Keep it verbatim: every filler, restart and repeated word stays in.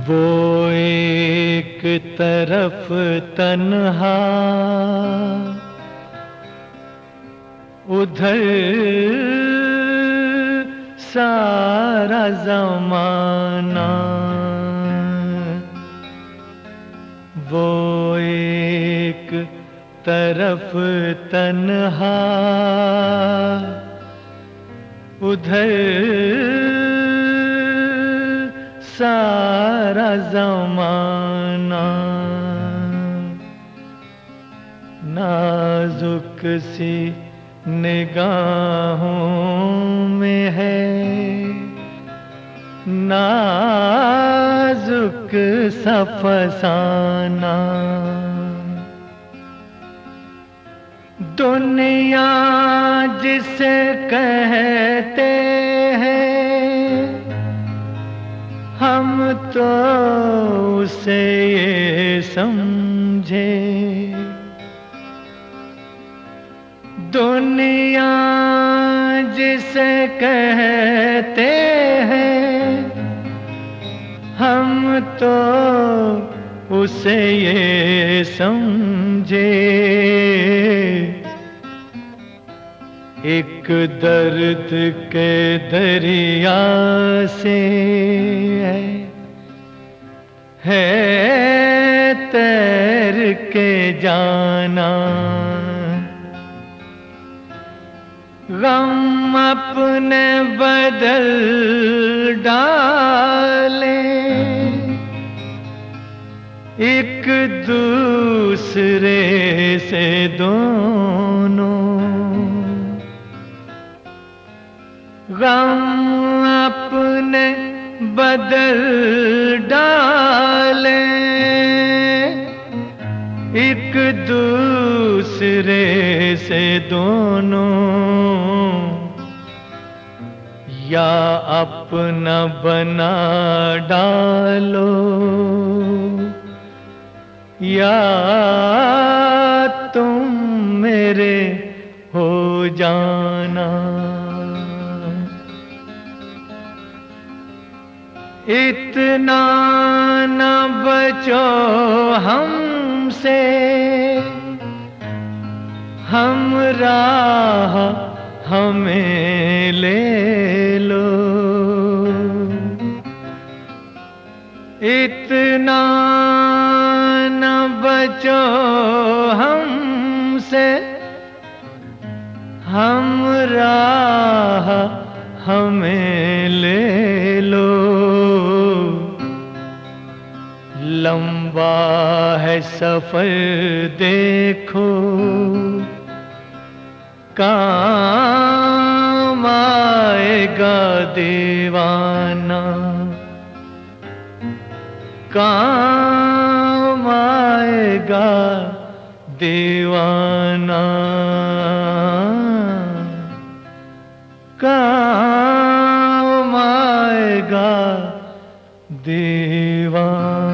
वो एक तरफ तन्हा, उधर सारा ज़माना। वो एक तरफ तन्हा, उधर सारा ज़माना। नाजुक सी निगाहों में है नाजुक सा फसाना। दुनिया जिसे कहते हैं हम तो उसे ये समझे। दुनिया जिसे कहते हैं हम तो उसे ये समझे। एक दर्द के दरिया से है तैर के जाना। गम अपने बदल डाले एक दूसरे से दोनों। गम अपने बदल डाले एक दूसरे से दोनों। या अपना बना डालो या तुम मेरे हो जाना। इतना न बचो हमसे, हम राह हमें ले लो। इतना न बचो हमसे, हम राह हमें ले लो। लंबा है सफर देखो काम आएगा दीवाना। काम आएगा दीवाना। काम आएगा दीवाना।